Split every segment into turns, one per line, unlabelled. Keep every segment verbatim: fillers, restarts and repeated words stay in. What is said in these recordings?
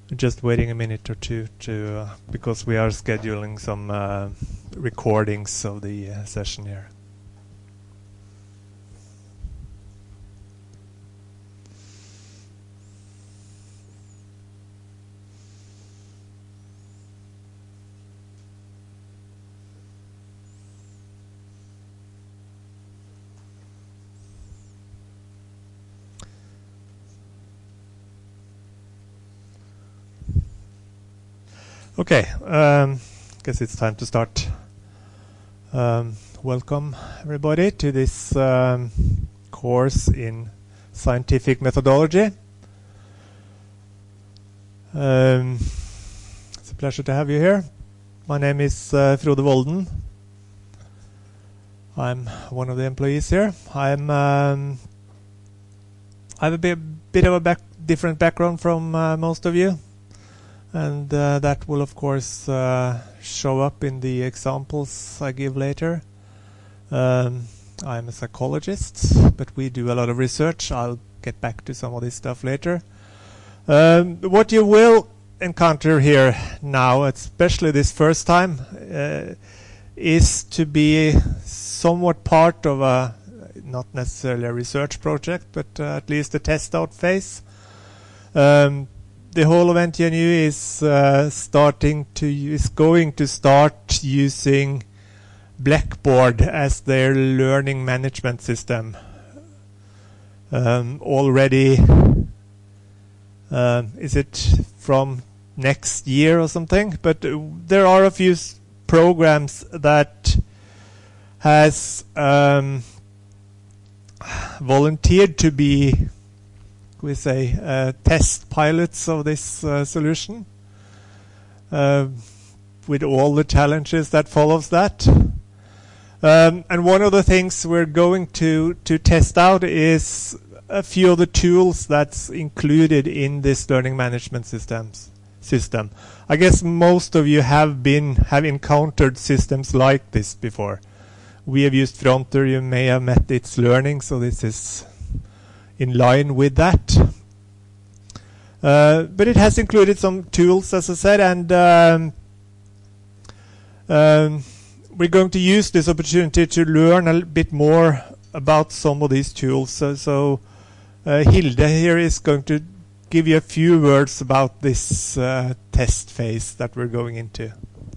Just waiting a minute or two to uh, because we are scheduling some uh, recordings of the uh, session here. Okay, um, guess it's time to start. Um, welcome everybody to this um, course in scientific methodology. Um, it's a pleasure to have you here. My name is uh, Frode Volden. I'm one of the employees here. I'm um, I have a bit, bit of a back, different background from uh, most of you. And uh, that will, of course, uh, show up in the examples I give later. Um, I'm a psychologist, but we do a lot of research. I'll get back to some of this stuff later. Um, what you will encounter here now, especially this first time, uh, is to be somewhat part of a, not necessarily a research project, but uh, at least a test-out phase. Um, The whole of N T N U is uh, starting to is going to start using Blackboard as their learning management system um, already. Um, is it from next year or something? But uh, there are a few s programs that has um, volunteered to be, we say, uh, test pilots of this uh, solution, uh, with all the challenges that follows that. Um, and one of the things we're going to to test out is a few of the tools that's included in this learning management systems system. I guess most of you have been have encountered systems like this before. We have used Fronter. You may have met It's Learning, so this is in line with that. Uh, but it has included some tools, as I said, and um, um, we're going to use this opportunity to learn a l bit more about some of these tools. So, so uh, Hilde here is going to give you a few words about this uh, test phase that we're going into.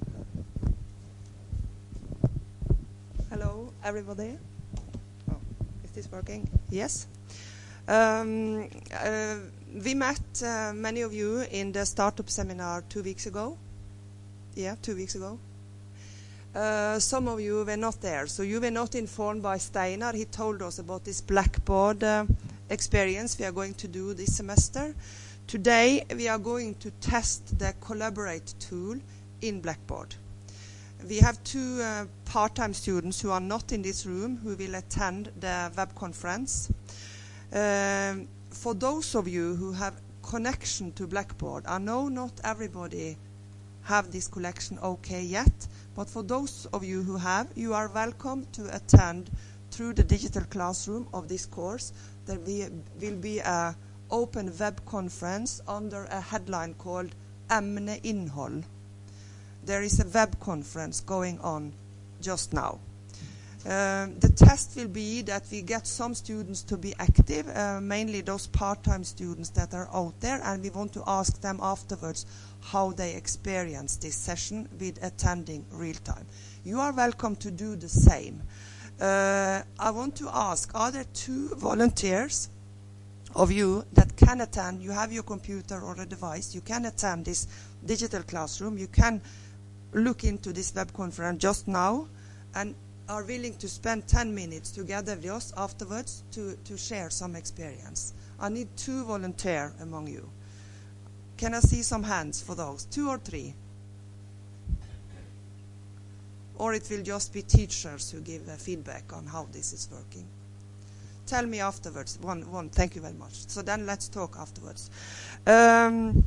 Hello, everybody. Oh, is this working? Yes. Um, uh, we met uh, many of you in the startup seminar two weeks ago. Yeah, two weeks ago. Uh, some of you were not there, so you were not informed by Steinar. He told us about this Blackboard uh, experience we are going to do this semester. Today we are going to test the Collaborate tool in Blackboard. We have two uh, part-time students who are not in this room who will attend the web conference. Um, for those of you who have connection to Blackboard, I know not everybody have this connection okay yet, but for those of you who have, you are welcome to attend through the digital classroom of this course. There will be an open web conference under a headline called Emneinnhold. There is a web conference going on just now. Um, the test will be that we get some students to be active, uh, mainly those part-time students that are out there, and we want to ask them afterwards how they experience this session with attending real-time. You are welcome to do the same. Uh, I want to ask, are there two volunteers of you that can attend? You have your computer or a device, you can attend this digital classroom, you can look into this web conference just now, and are willing to spend ten minutes together with us afterwards to, to share some experience. I need two volunteers among you. Can I see some hands for those? Two or three? Or it will just be teachers who give uh, feedback on how this is working. Tell me afterwards. One, one. Thank you very much. So then let's talk afterwards. Um,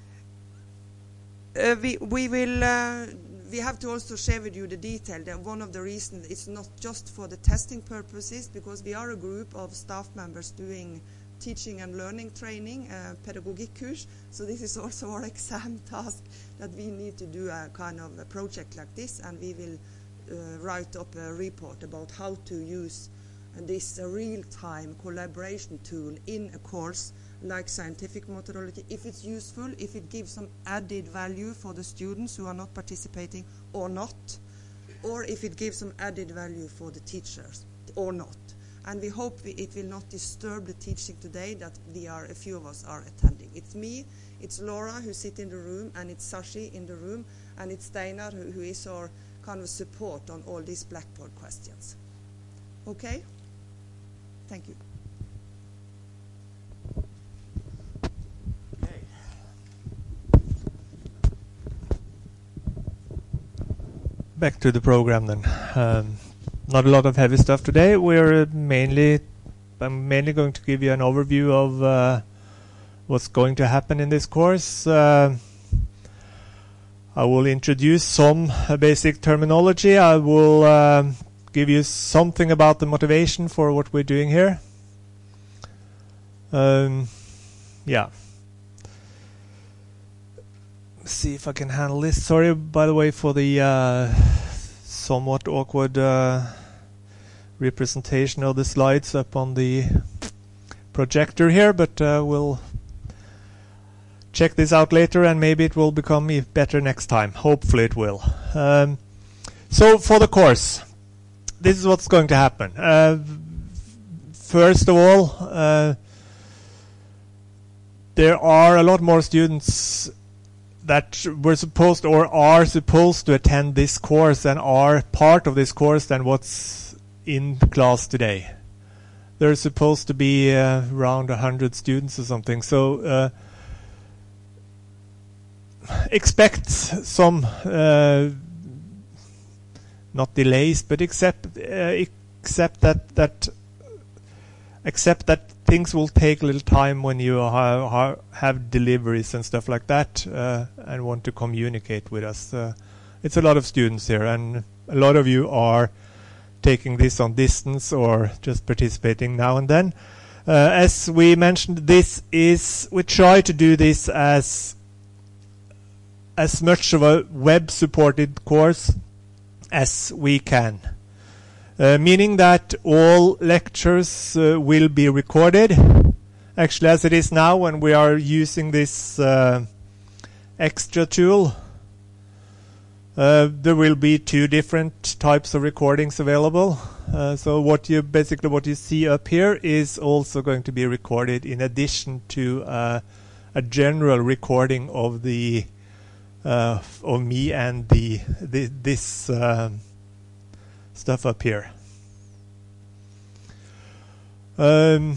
uh, we, we will... Uh, We have to also share with you the detail that one of the reasons it's not just for the testing purposes, because we are a group of staff members doing teaching and learning training, uh, pedagogikkurs. So this is also our exam task, that we need to do a kind of a project like this, and we will uh, write up a report about how to use uh, this uh, real-time collaboration tool in a course like scientific methodology, if it's useful, if it gives some added value for the students who are not participating or not, or if it gives some added value for the teachers or not. And we hope we, it will not disturb the teaching today, that we are, a few of us are attending. It's me, it's Laura who sits in the room, and it's Sashi in the room, and it's Steinar who, who is our kind of support on all these Blackboard questions. Okay? Thank you.
Back to the program then. Um, not a lot of heavy stuff today. We're mainly, I'm mainly going to give you an overview of uh, what's going to happen in this course. Uh, I will introduce some uh, basic terminology. I will um, give you something about the motivation for what we're doing here. Um, yeah. See if I can handle this. Sorry, by the way, for the uh, somewhat awkward uh, representation of the slides up on the projector here, but uh, we'll check this out later, and maybe it will become even better next time. Hopefully it will. Um, so for the course, this is what's going to happen. Uh, first of all, uh, there are a lot more students that were supposed or are supposed to attend this course and are part of this course than what's in class today. There's supposed to be uh, around one hundred students or something. So uh, expect some, uh, not delays, but accept, uh, accept that that accept that things will take a little time when you ha have deliveries and stuff like that, uh, and want to communicate with us. Uh, it's a lot of students here, and a lot of you are taking this on distance or just participating now and then. Uh, as we mentioned, this is we try to do this as as much of a web-supported course as we can. Uh, meaning that all lectures uh, will be recorded. Actually, as it is now, when we are using this uh, extra tool, uh, there will be two different types of recordings available. Uh, so what you basically what you see up here is also going to be recorded in addition to uh, a general recording of the uh, of me and the, the this. Uh, stuff up here. Um,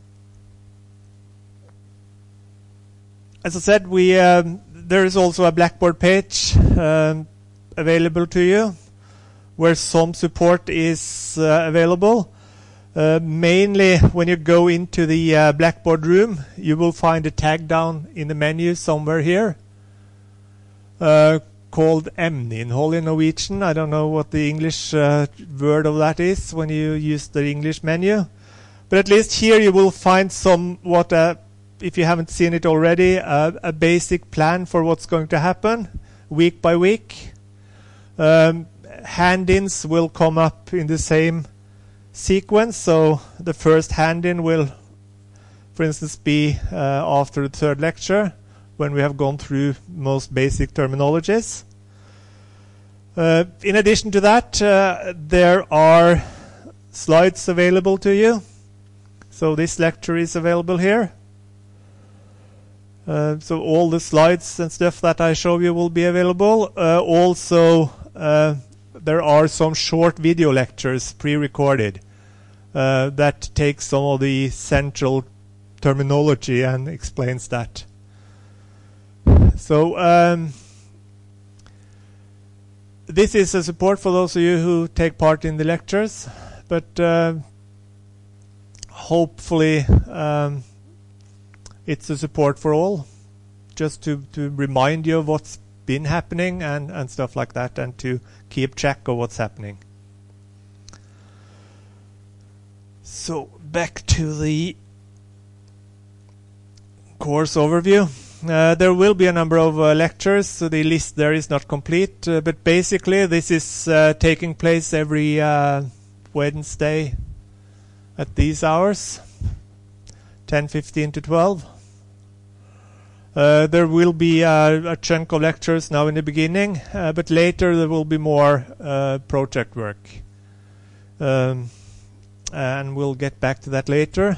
as I said, we um, there is also a Blackboard page um, available to you, where some support is uh, available. Uh, mainly, when you go into the uh, Blackboard room, you will find a tag down in the menu somewhere here. Uh, called emneinnhold in Norwegian. I don't know what the English uh, word of that is when you use the English menu. But at least here you will find somewhat, uh, if you haven't seen it already, uh, a basic plan for what's going to happen week by week. Um, hand-ins will come up in the same sequence. So the first hand-in will, for instance, be uh, after the third lecture, when we have gone through most basic terminologies. Uh, in addition to that, uh, there are slides available to you. So this lecture is available here. Uh, so all the slides and stuff that I show you will be available. Uh, also, uh, there are some short video lectures pre-recorded uh, that take some of the central terminology and explains that. So um, this is a support for those of you who take part in the lectures, but uh, hopefully um, it's a support for all, just to, to remind you of what's been happening and, and stuff like that, and to keep track of what's happening. So back to the course overview. Uh, there will be a number of uh, lectures, so the list there is not complete, uh, but basically this is uh, taking place every uh, Wednesday at these hours, ten fifteen to twelve. Uh, there will be uh, a chunk of lectures now in the beginning, uh, but later there will be more uh, project work. Um, and we'll get back to that later.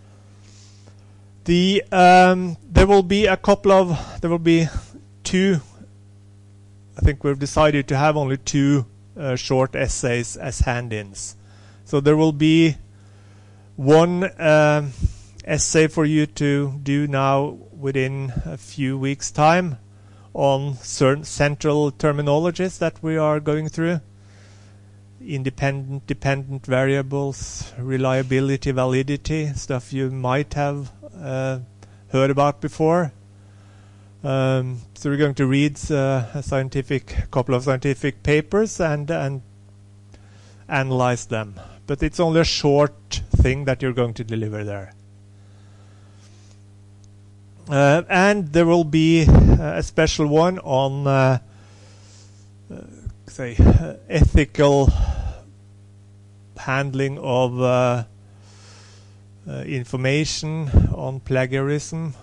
The um, there will be a couple of there will be two. I think we've decided to have only two uh, short essays as hand-ins. So there will be one um, essay for you to do now within a few weeks' time on certain central terminologies that we are going through. Independent, dependent variables, reliability, validity, stuff you might have uh, heard about before. Um, so we're going to read uh, a scientific, couple of scientific papers and and analyze them. But it's only a short thing that you're going to deliver there. Uh, and there will be uh, a special one on uh, uh, say uh, ethical handling of uh, uh, information on plagiarism,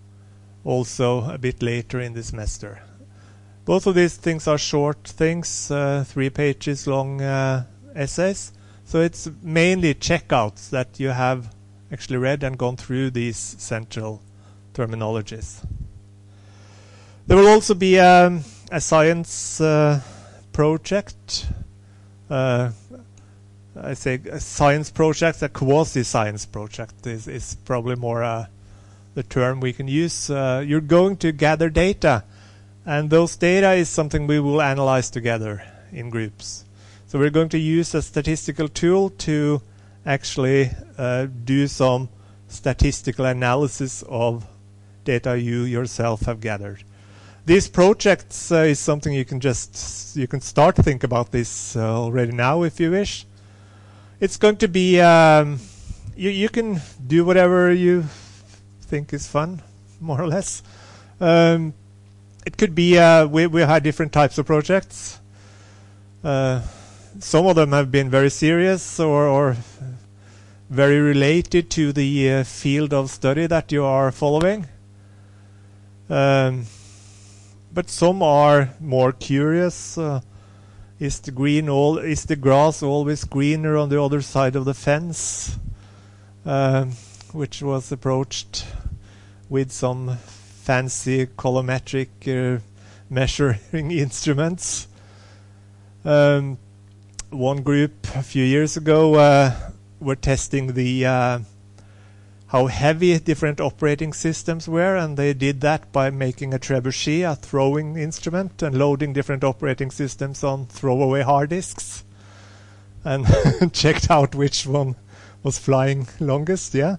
also a bit later in the semester. Both of these things are short things, uh, three pages long uh, essays, so it's mainly checkouts that you have actually read and gone through these central terminologies. There will also be um, a science uh, project. Uh, I say a science project, a quasi-science project is, is probably more uh, the term we can use. Uh, you're going to gather data, and those data is something we will analyze together in groups. So we're going to use a statistical tool to actually uh, do some statistical analysis of data you yourself have gathered. These projects uh, is something you can just you can start to think about this uh, already now if you wish. It's going to be um, you you can do whatever you think is fun, more or less. Um, it could be uh, we we had different types of projects. Uh, some of them have been very serious or or very related to the uh, field of study that you are following. Um, but some are more curious. Uh, is the green all? Is the grass always greener on the other side of the fence? Um, which was approached with some fancy colorimetric uh, measuring instruments. Um, one group a few years ago uh, were testing the uh, how heavy different operating systems were, and they did that by making a trebuchet, a throwing instrument, and loading different operating systems on throwaway hard disks, and checked out which one was flying longest. Yeah.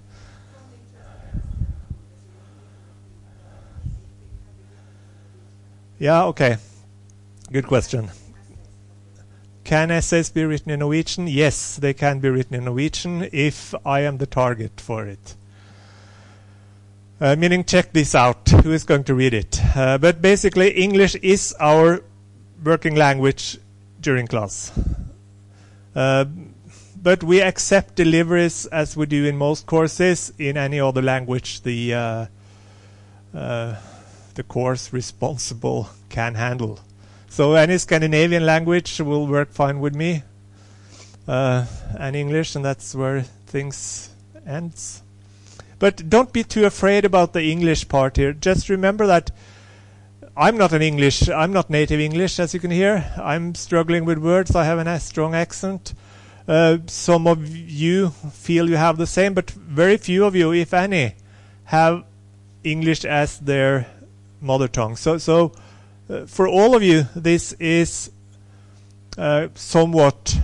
Yeah. Okay. Good question. Can essays be written in Norwegian? Yes, they can be written in Norwegian if I am the target for it. Uh, meaning, check this out. Who is going to read it? Uh, but basically, English is our working language during class. Uh, but we accept deliveries as we do in most courses in any other language the uh, uh, the course responsible can handle. So any Scandinavian language will work fine with me, uh, and English, and that's where things ends. But don't be too afraid about the English part here. Just remember that I'm not an English, I'm not native English, as you can hear. I'm struggling with words. I have a strong accent. Uh, some of you feel you have the same, but very few of you, if any, have English as their mother tongue. So, so uh, for all of you, this is uh, somewhat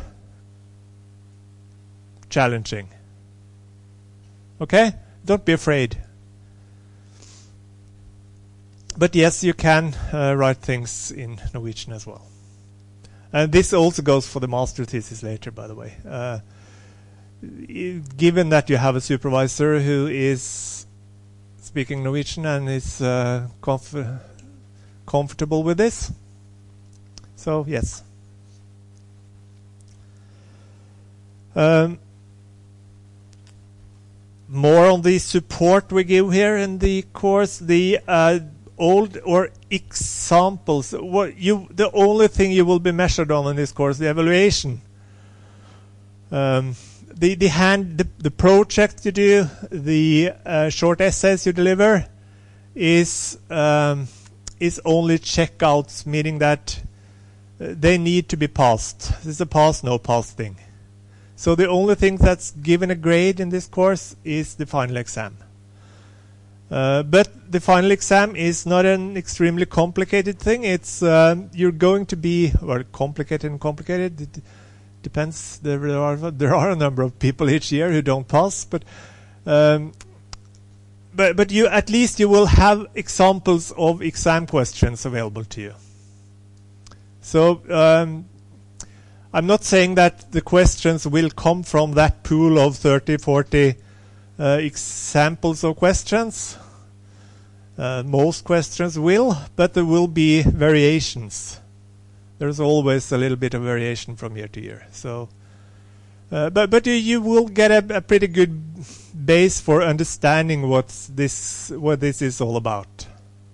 challenging. Okay? Don't be afraid. But yes, you can uh, write things in Norwegian as well. And this also goes for the master thesis later, by the way. Uh, given that you have a supervisor who is speaking Norwegian and is uh, comf- comfortable with this. So, yes. Um, more on the support we give here in the course. The uh, old or examples. What you the only thing you will be measured on in this course, the evaluation. Um, the the hand the, the project you do, the uh, short essays you deliver, is um, is only checkouts, meaning that uh, they need to be passed. This is a pass no pass thing. So the only thing that's given a grade in this course is the final exam. Uh, but the final exam is not an extremely complicated thing. It's uh, you're going to be, well, complicated and complicated. It depends. There are there are a number of people each year who don't pass, but um, but but you at least you will have examples of exam questions available to you. So. Um, I'm not saying that the questions will come from that pool of thirty, forty uh, examples of questions. Uh, most questions will, but there will be variations. There's always a little bit of variation from year to year. So, uh, but but you, you will get a, a pretty good base for understanding what's this what this is all about.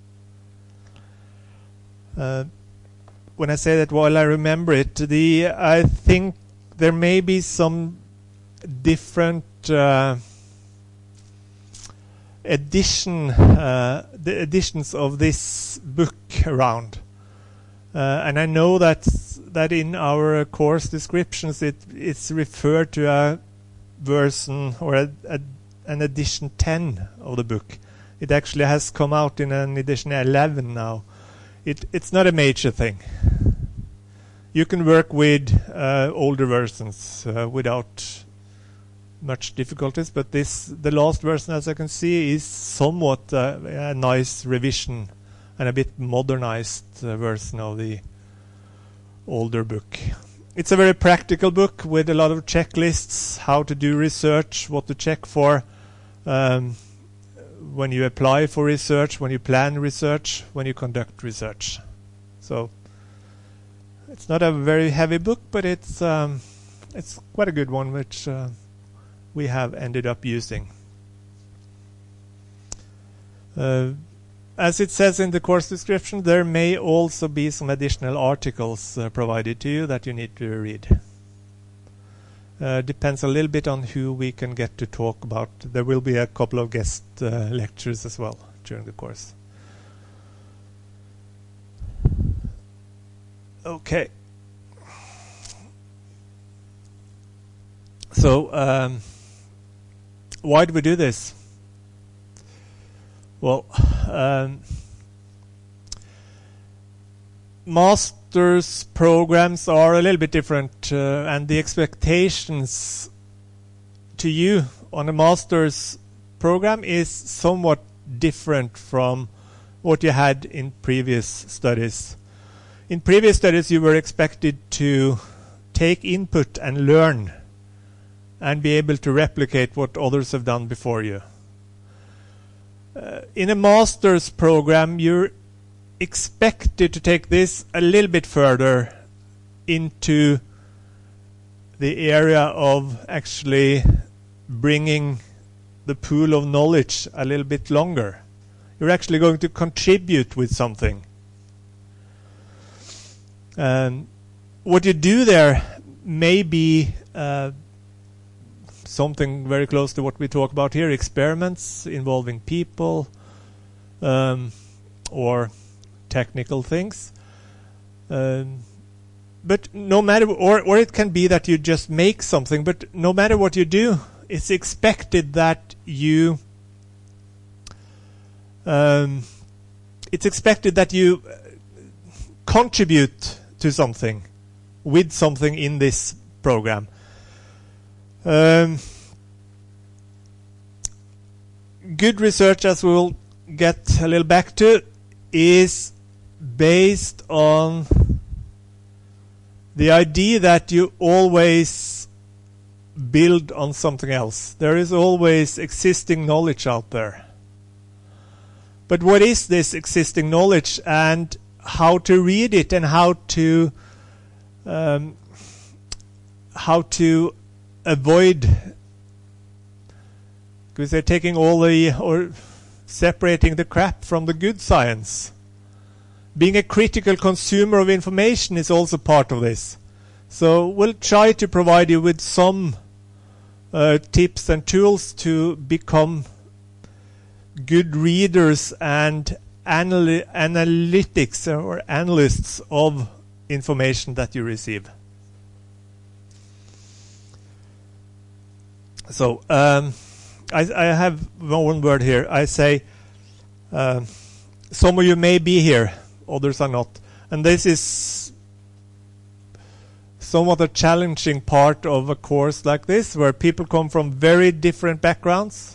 Uh, When I say that, while I remember it, the I think there may be some different uh, edition, uh, the editions of this book around, uh, and I know that that in our course descriptions it it's referred to a version or a, a, an edition ten of the book. It actually has come out in an edition eleven now. It, it's not a major thing. You can work with uh, older versions uh, without much difficulties, but this, the last version, as I can see, is somewhat uh, a nice revision and a bit modernized uh, version of the older book. It's a very practical book with a lot of checklists, how to do research, what to check for, um, when you apply for research, when you plan research, when you conduct research. So it's not a very heavy book, but it's um, it's quite a good one, which uh, we have ended up using. Uh, as it says in the course description, there may also be some additional articles uh, provided to you that you need to read. Uh, depends a little bit on who we can get to talk about. There will be a couple of guest uh, lectures as well during the course. Okay. So, um, why do we do this? Well, um, master's programs are a little bit different, uh, and the expectations to you on a master's program is somewhat different from what you had in previous studies. In previous studies, you were expected to take input and learn and be able to replicate what others have done before you. Uh, in a master's program, you're expected to take this a little bit further into the area of actually bringing the pool of knowledge a little bit longer. You're actually going to contribute with something. Um, what you do there may be uh, something very close to what we talk about here, experiments involving people, um, or technical things. Um, but no matter, or, or it can be that you just make something, but no matter what you do, it's expected that you, um, it's expected that you contribute to something, with something in this program. Um, good research, as we'll get a little back to, is based on the idea that you always build on something else. There is always existing knowledge out there. But what is this existing knowledge, and how to read it, and how to um, how to avoid, because they're taking all the, or separating the crap from the good science. Being a critical consumer of information is also part of this. So we'll try to provide you with some uh, tips and tools to become good readers and anal- analytics or analysts of information that you receive. So um, I, I have one word here. I say uh, some of you may be here, others are not. And this is somewhat a challenging part of a course like this, where people come from very different backgrounds,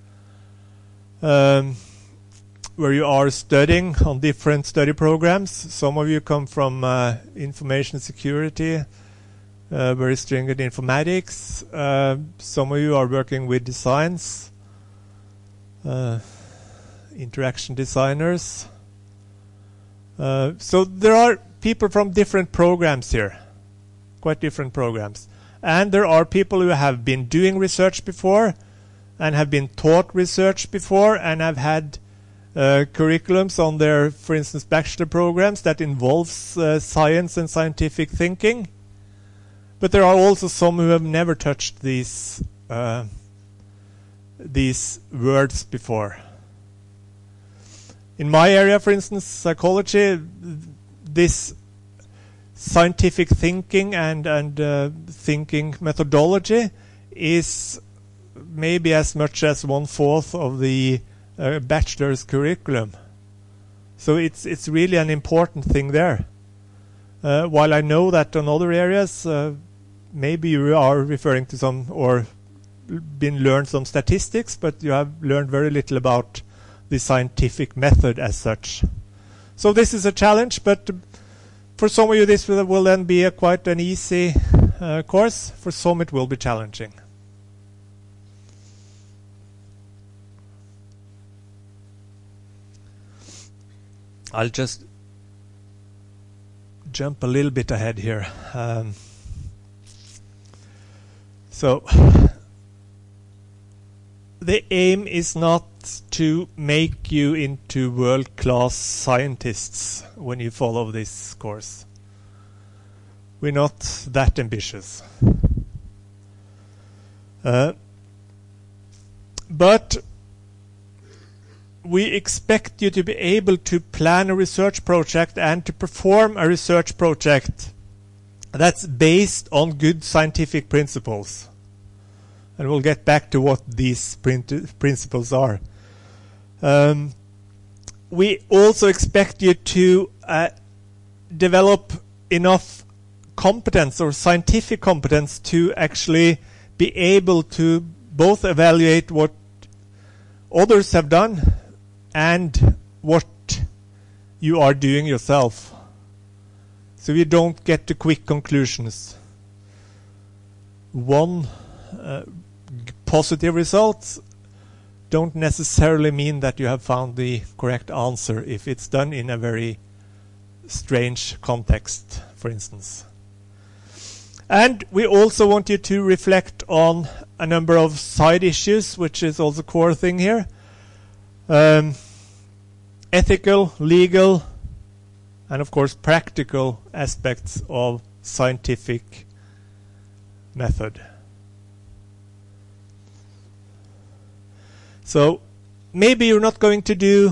um, where you are studying on different study programs. Some of you come from uh, information security, uh, very stringent informatics. Uh, some of you are working with designs, uh, interaction designers. Uh, so there are people from different programs here, quite different programs. And there are people who have been doing research before and have been taught research before and have had uh, curriculums on their, for instance, bachelor programs that involves uh, science and scientific thinking. But there are also some who have never touched these uh, these words before. In my area, for instance, psychology, this scientific thinking and, and uh, thinking methodology is maybe as much as one-fourth of the uh, bachelor's curriculum. So it's it's really an important thing there. Uh, while I know that on other areas, uh, maybe you are referring to some, or been learned some statistics, but you have learned very little about the scientific method as such. So this is a challenge, but for some of you this will, will then be a quite an easy uh, course. For some it will be challenging. I'll just jump a little bit ahead here. Um, so the aim is not to make you into world-class scientists when you follow this course. We're not that ambitious. Uh, but we expect you to be able to plan a research project and to perform a research project that's based on good scientific principles. And we'll get back to what these principles are. Um, we also expect you to uh, develop enough competence or scientific competence to actually be able to both evaluate what others have done and what you are doing yourself. So you don't get to quick conclusions. One uh, positive results don't necessarily mean that you have found the correct answer if it's done in a very strange context, for instance. And we also want you to reflect on a number of side issues, which is also a core thing here. Um, ethical, legal, and of course practical aspects of scientific method. So maybe you're not going to do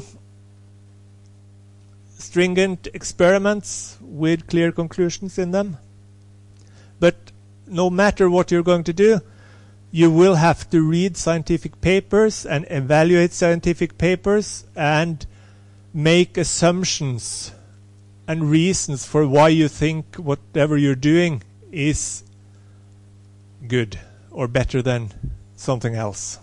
stringent experiments with clear conclusions in them, but no matter what you're going to do, you will have to read scientific papers and evaluate scientific papers and make assumptions and reasons for why you think whatever you're doing is good or better than something else.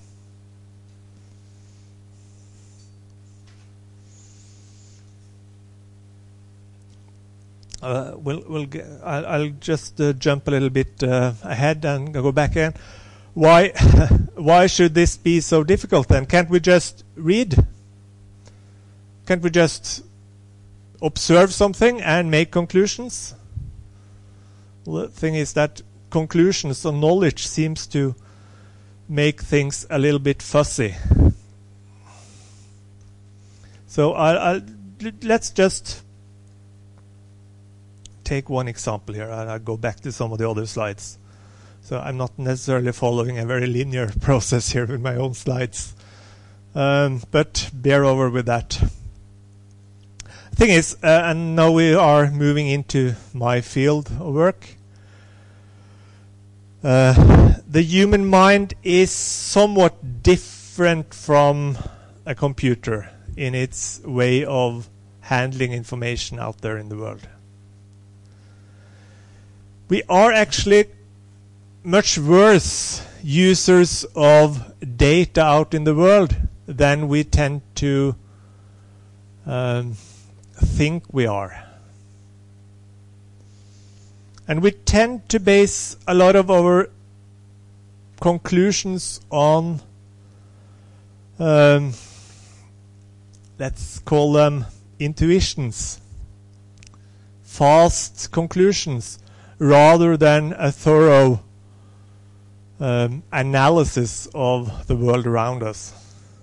Uh, we'll, we'll get, I'll, I'll just uh, jump a little bit uh, ahead and go back in. Why, why should this be so difficult then? Can't we just read? can't we just observe something and make conclusions? Well, the thing is that conclusions or knowledge seems to make things a little bit fuzzy. So I'll, I'll, let's just take one example here, and I'll go back to some of the other slides. So I'm not necessarily following a very linear process here with my own slides, um, but bear over with that. Thing is, uh, and now we are moving into my field of work. Uh, the human mind is somewhat different from a computer in its way of handling information out there in the world. We are actually much worse users of data out in the world than we tend to um, think we are. And we tend to base a lot of our conclusions on, um, let's call them intuitions, fast conclusions, rather than a thorough um, analysis of the world around us.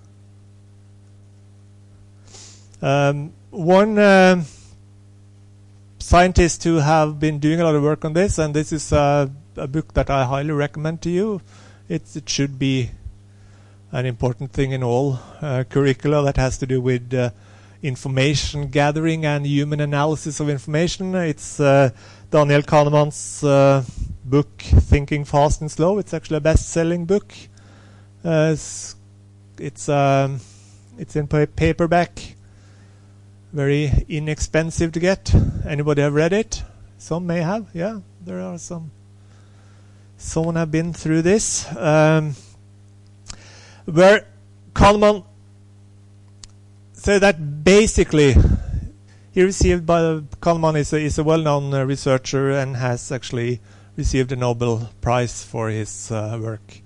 Um, one uh, scientist who have been doing a lot of work on this, and this is a, a book that I highly recommend to you. It's, it should be an important thing in all uh, curricula that has to do with uh, information gathering and human analysis of information. It's uh, Daniel Kahneman's uh, book, Thinking Fast and Slow. It's actually a best-selling book. Uh, it's it's, um, it's in pa paperback. Very inexpensive to get. Anybody have read it? Some may have. Yeah, there are some. Someone have been through this. Um, where Kahneman said that basically he received by the, Kahneman is a, is a well-known uh, researcher and has actually received a Nobel Prize for his uh, work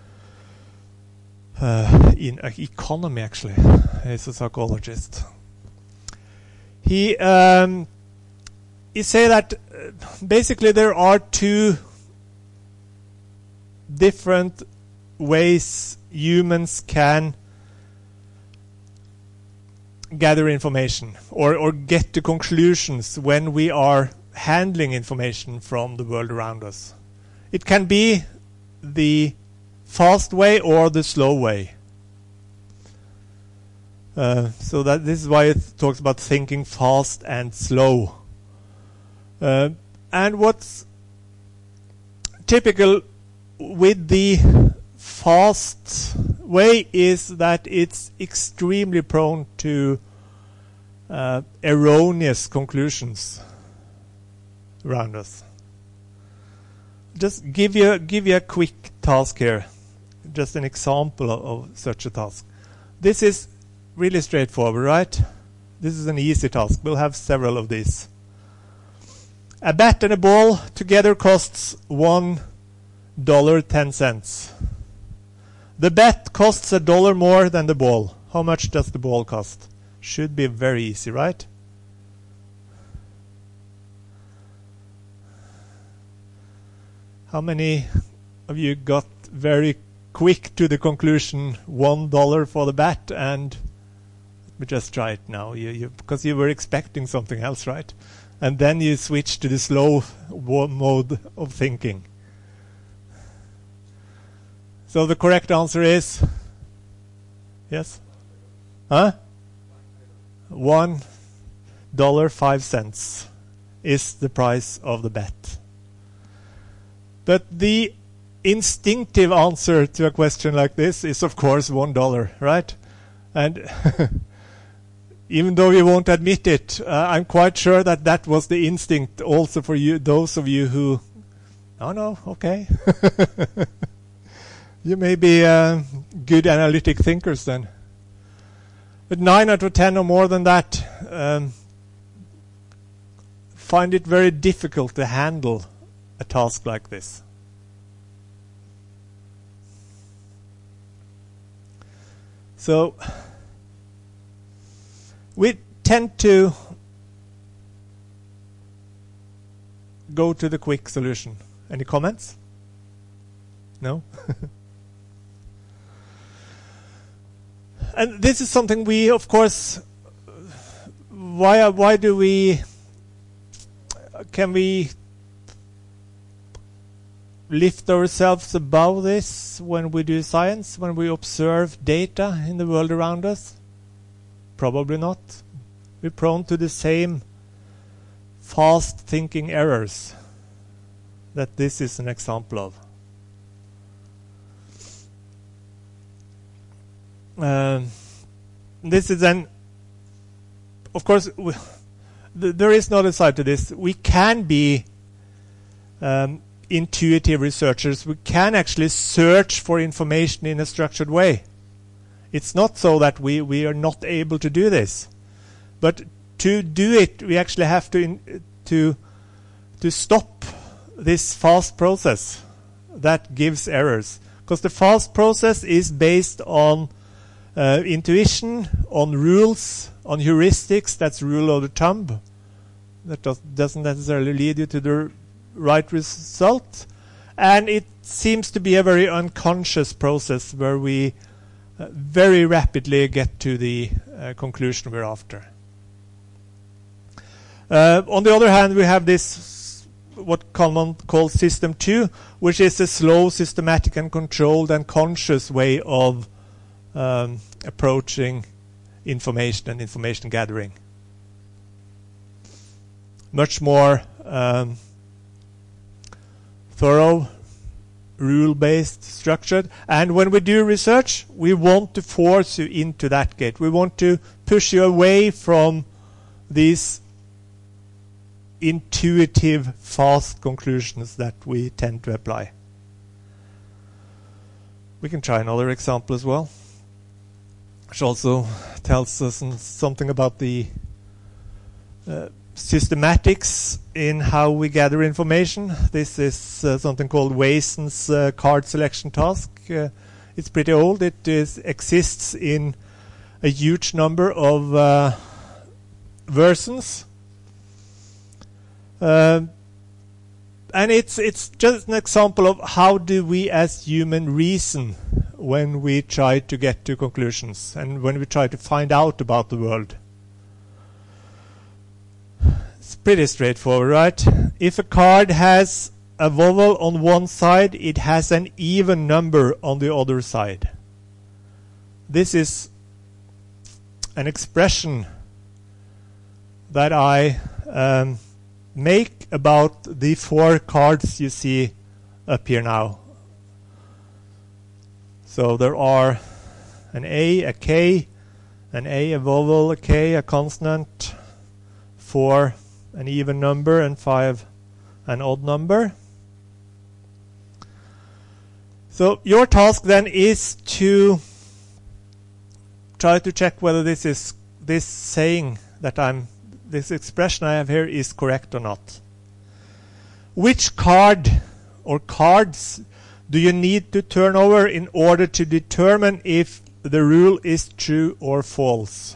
uh, in uh, economy. Actually, he's a psychologist. He um, he say that uh, basically there are two different ways humans can gather information or, or get to conclusions when we are handling information from the world around us. It can be the fast way or the slow way. Uh, so that this is why it talks about thinking fast and slow. Uh, and what's typical with the fast way is that it's extremely prone to uh, erroneous conclusions around us. Just give you give you a quick task here, just an example of, of such a task. This is really straightforward, right? This is an easy task. We'll have several of these. A bat and a ball together costs one dollar ten cents. The bat costs a dollar more than the ball. How much does the ball cost? Should be very easy, right? How many of you got very quick to the conclusion one dollar for the bat, and we just try it now, you, you, because you were expecting something else, right? And then you switch to the slow mode of thinking. So the correct answer is yes? Huh? One dollar five cents is the price of the bet. But the instinctive answer to a question like this is, of course, one dollar, right? And even though you won't admit it, uh, I'm quite sure that that was the instinct also for you, those of you who, oh no, okay. You may be uh, good analytic thinkers then. But nine out of ten or more than that um, find it very difficult to handle a task like this. So we tend to go to the quick solution. Any comments? No? And this is something we, of course, why why do we, can we lift ourselves above this when we do science, when we observe data in the world around us? Probably not. We're prone to the same fast thinking errors that this is an example of. Um, this is then, of course, we, th there is another side to this. We can be um, intuitive researchers. We can actually search for information in a structured way. It's not so that we, we are not able to do this. But to do it, we actually have to in, to to stop this fast process that gives errors. Because the fast process is based on uh, intuition, on rules, on heuristics. That's rule of the thumb. That does, doesn't necessarily lead you to the right result. And it seems to be a very unconscious process where we uh, very rapidly get to the uh, conclusion we're after. Uh, on the other hand, we have this, what Kahneman calls system two, which is a slow, systematic and controlled and conscious way of um, approaching information and information gathering. Much more um, thorough, rule-based, structured. And when we do research, we want to force you into that gate. We want to push you away from these intuitive, fast conclusions that we tend to apply. We can try another example as well, which also tells us something about the uh, systematics in how we gather information. This is uh, something called Wayson's uh, card selection task. Uh, it's pretty old. It is, exists in a huge number of uh, versions. Uh, and it's it's just an example of how do we as human reason when we try to get to conclusions and when we try to find out about the world. It's pretty straightforward, right? If a card has a vowel on one side, it has an even number on the other side. This is an expression that I um, make about the four cards you see up here now. So there are an A, a K, an A, a vowel, a K, a consonant, four, an even number, and five, an odd number. So your task then is to try to check whether this is this saying that I'm this expression I have here is correct or not. Which card or cards do you need to turn over in order to determine if the rule is true or false?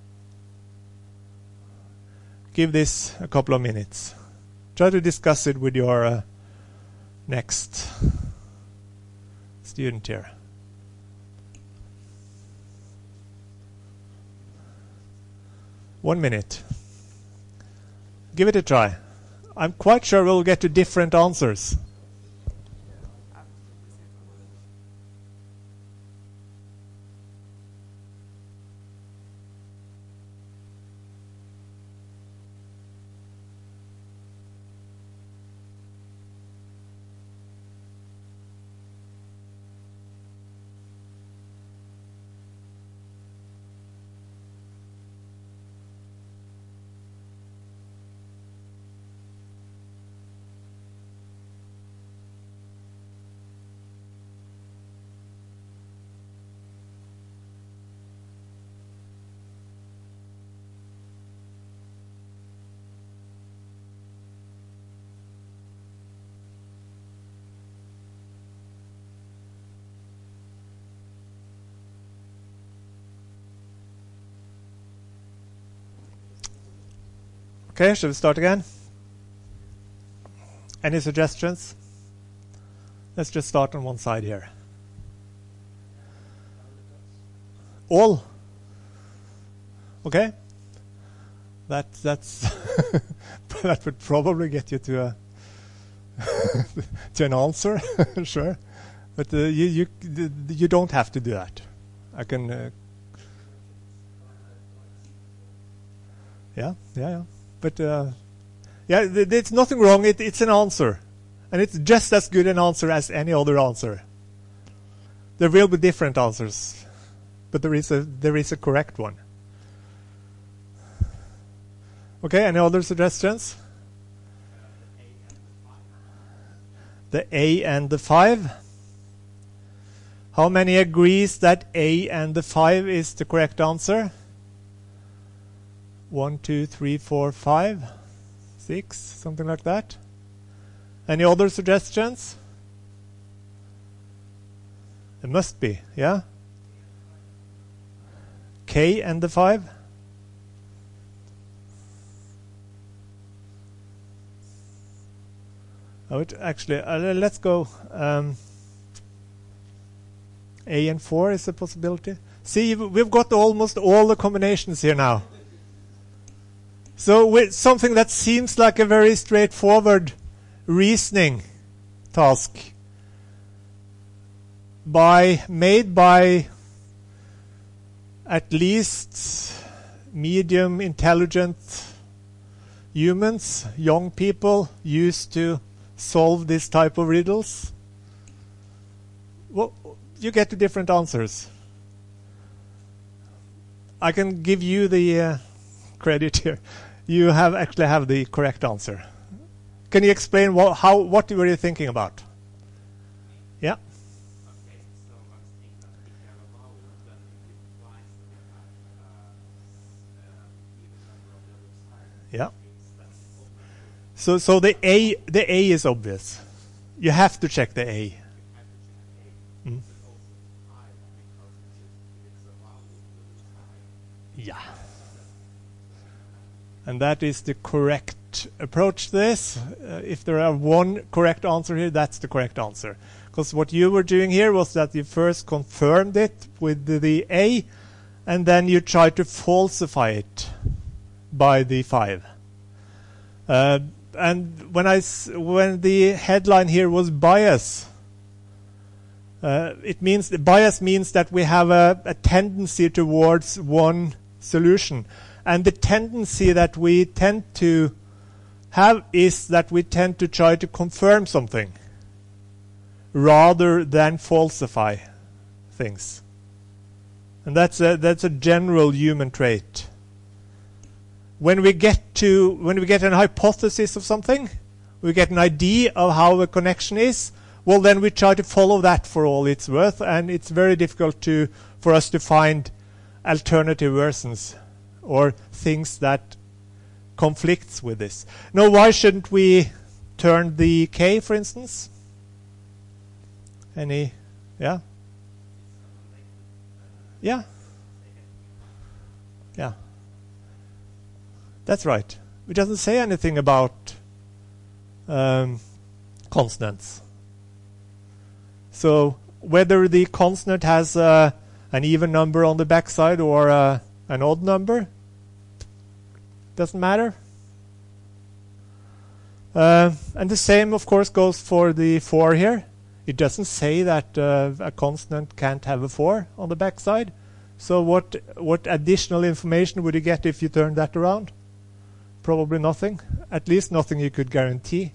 Give this a couple of minutes. Try to discuss it with your uh, next student here. One minute. Give it a try. I'm quite sure we'll get to different answers. Okay, shall we start again? Any suggestions? Let's just start on one side here. All? Okay. That that's that would probably get you to a to an answer, sure. But uh, you you you don't have to do that. I can. Uh, yeah, yeah, yeah. But uh, yeah, th- there's nothing wrong. It, it's an answer, and it's just as good an answer as any other answer. There will be different answers, but there is a there is a correct one. Okay, any other suggestions? The A and the five. How many agrees that A and the five is the correct answer? One, two, three, four, five, six, something like that. Any other suggestions? There must be, yeah? K and the five? I would actually, uh, let's go. Um, A and four is a possibility. See, we've got almost all the combinations here now. So with something that seems like a very straightforward reasoning task by made by at least medium intelligent humans, young people used to solve this type of riddles, well, you get to different answers. I can give you the uh, credit here. You have actually have the correct answer. Can you explain what, how, what were you thinking about? Yeah.
Okay, so I was thinking that if you have a vowel, then it implies that you have uh, even number of levels higher.
Yeah. So, so the A, the A is obvious. You have to check the A. Mm. Yeah. And that is the correct approach to this. Uh, if there are one correct answer here, that's the correct answer. Because what you were doing here was that you first confirmed it with the, the A, and then you tried to falsify it by the five. Uh, and when I s- when the headline here was bias, uh, it means the bias means that we have a, a tendency towards one solution, and the tendency that we tend to have is that we tend to try to confirm something rather than falsify things, and that's a that's a general human trait. When we get to when we get an hypothesis of something, we get an idea of how a connection is. Well, then we try to follow that for all it's worth, and it's very difficult to for us to find alternative versions or things that conflicts with this. Now, why shouldn't we turn the K, for instance? Any? Yeah. Yeah. Yeah. That's right. It doesn't say anything about um, consonants. So whether the consonant has uh, an even number on the backside or uh, an odd number doesn't matter. Uh, and the same, of course, goes for the four here. It doesn't say that uh, a consonant can't have a four on the backside. So what what additional information would you get if you turn that around? Probably nothing. At least nothing you could guarantee.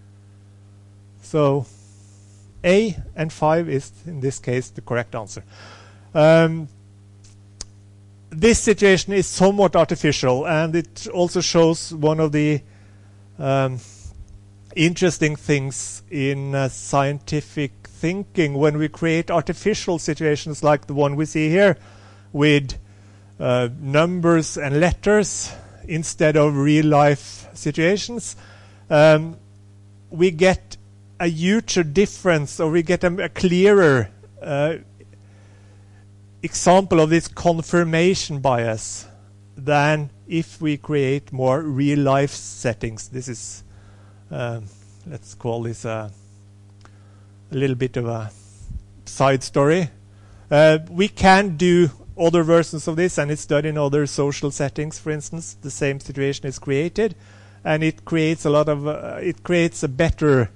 So A and five is, in this case, the correct answer. Um, this situation is somewhat artificial, and it also shows one of the um, interesting things in uh, scientific thinking when we create artificial situations like the one we see here with uh, numbers and letters instead of real-life situations. Um, we get a huger difference, or we get a, a clearer uh, example of this confirmation bias than if we create more real-life settings. This is, um, let's call this a, a little bit of a side story. Uh, we can do other versions of this, and it's done in other social settings. For instance, the same situation is created, and it creates a lot of, uh, it creates a better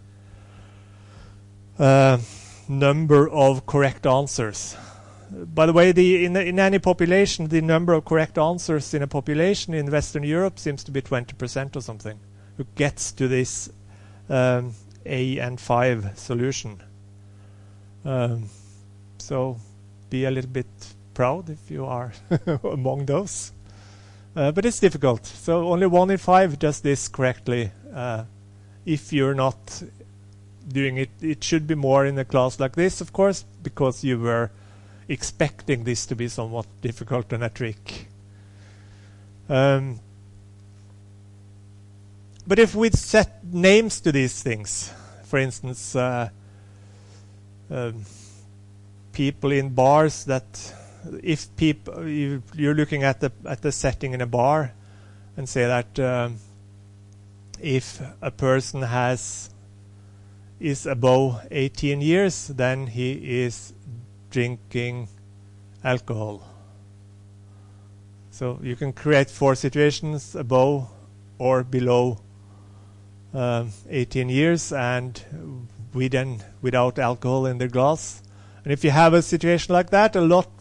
uh, number of correct answers. By the way, the in, in any population, the number of correct answers in a population in Western Europe seems to be twenty percent or something, who gets to this um, A and five solution. Um, so be a little bit proud if you are among those. Uh, but it's difficult. So only one in five does this correctly. Uh, if you're not doing it, it should be more in a class like this, of course, because you were expecting this to be somewhat difficult and a trick. Um, but if we set names to these things, for instance, uh, um, people in bars, that if people you, you're looking at the at the setting in a bar and say that um, if a person has is above eighteen years, then he is drinking alcohol. So you can create four situations: above or below um, eighteen years, and with and without alcohol in the glass. And if you have a situation like that, a lot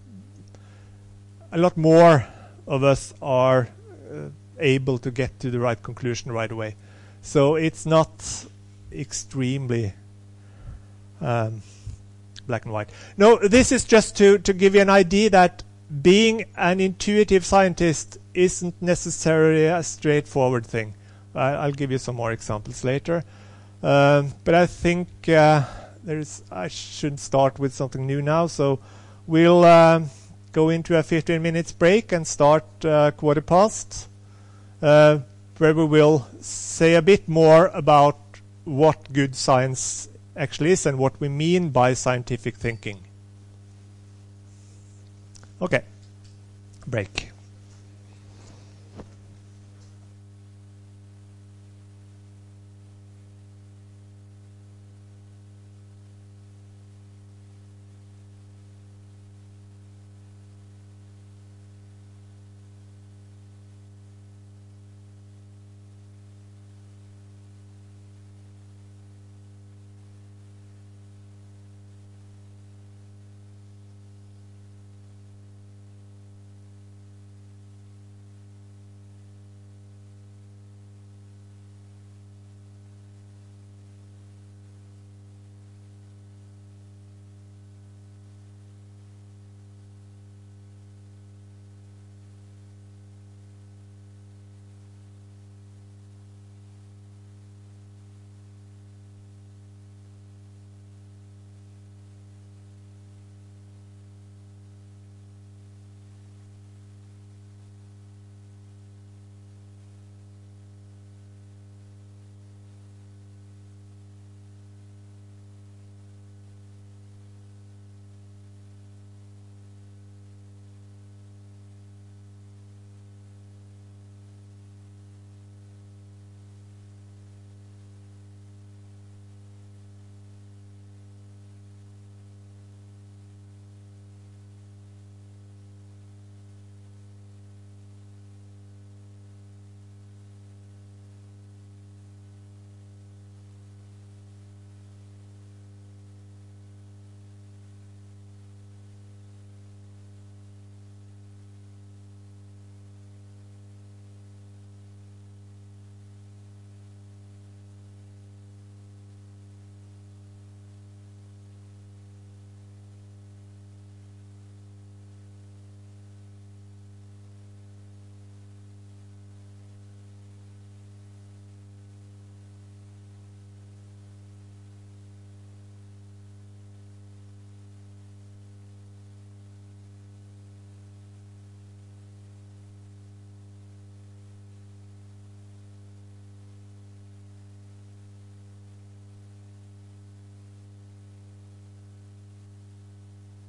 a lot more of us are uh, able to get to the right conclusion right away. So it's not extremely um, black and white. No, this is just to, to give you an idea that being an intuitive scientist isn't necessarily a straightforward thing. I, I'll give you some more examples later. Um, but I think uh, there's I should start with something new now. So we'll um, go into a fifteen minutes break and start uh, quarter past, uh, where we will say a bit more about what good science actually is and what we mean by scientific thinking. Okay, break.